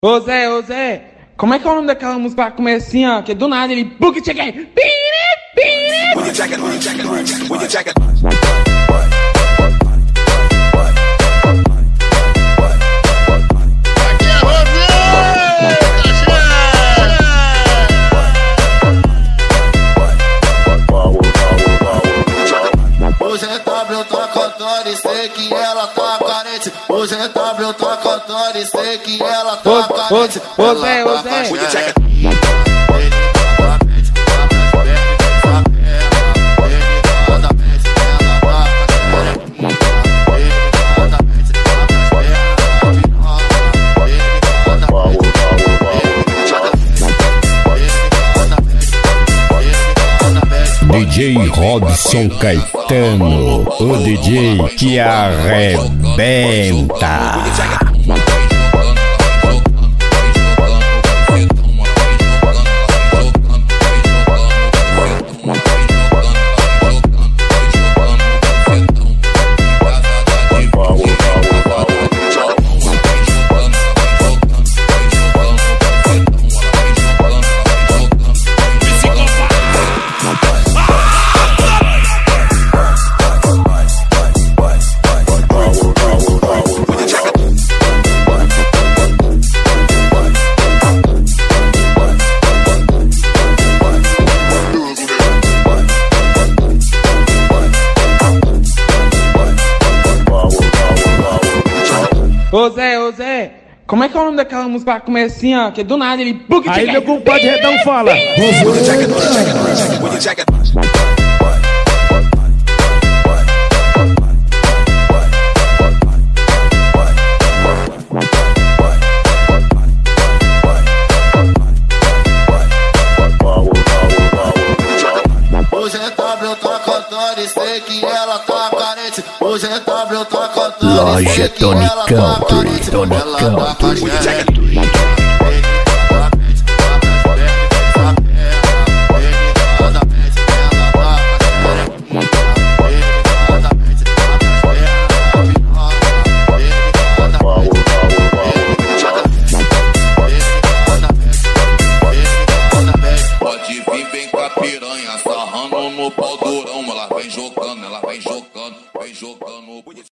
Ô Zé, como é que é o nome daquela música pra comer assim, ó? Que do nada ele... Book check. Hoje é W, tá cantando e sei que ela tá carente. Hoje é W, tá cantando e sei que ela tá carente. Ô Zé. DJ Robson Caetano, o DJ que arrebenta. Ô Zé, como é que é o nome daquela música pra comer assim, ó? Que do nada ele... Book check. Aí meu compadre Redão fala. Hoje é W, tá cantando e sei que ela tá carente. Hoje é W, tá cantando e Loja sei que Tony ela tá Country, carente. Tony Ela tá Country. carente.